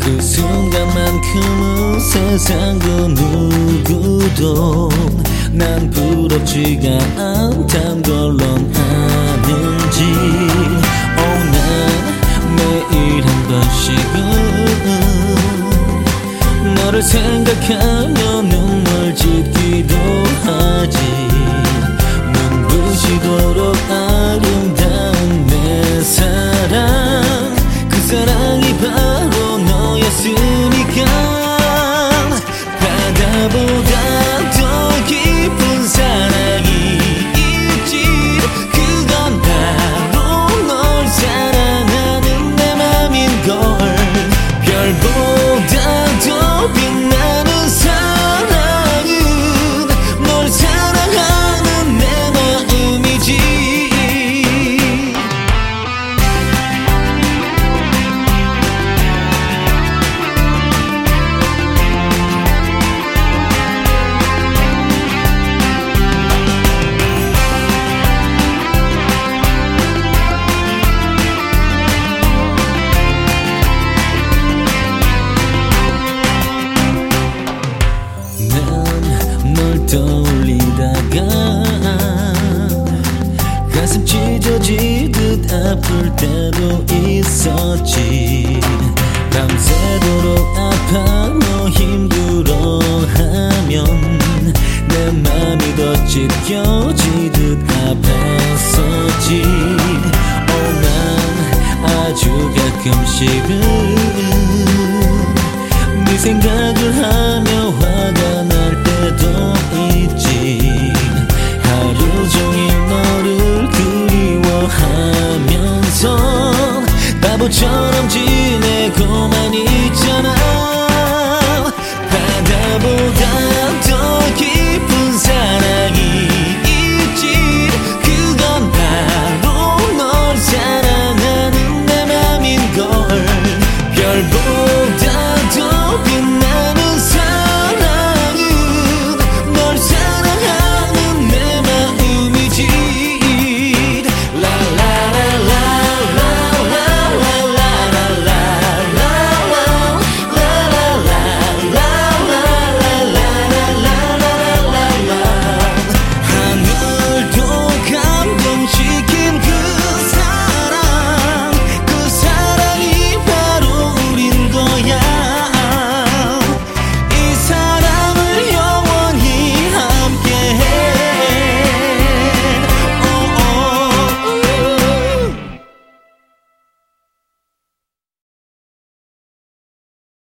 그 순간만큼은 세상 그 누구도 난 부럽지가 않단 걸론 아는지. 난 매일 한 번씩은 너를 생각하며 눈물 짓기도 하지. 눈부시도록 아름다운 내 사랑, 그 사랑이 바로 너였으니까. 바다보다 더 깊은 사랑이 있지. 그건 바로 널 사랑하는 내 맘인걸. 별보다 더 빛나는 사랑은 널 사랑하는 내 마음이지. 널 떠올리다가 가슴 찢어지듯 아플 때도 있었지. 밤새도록 아파 너 힘들어하면 내 맘이 더 찢겨지듯 아팠었지. 난 아주 가끔씩은 네 생각을 하며 화가 날 때도 있지. 하루 종일 너를 그리워하면서 바보처럼 지내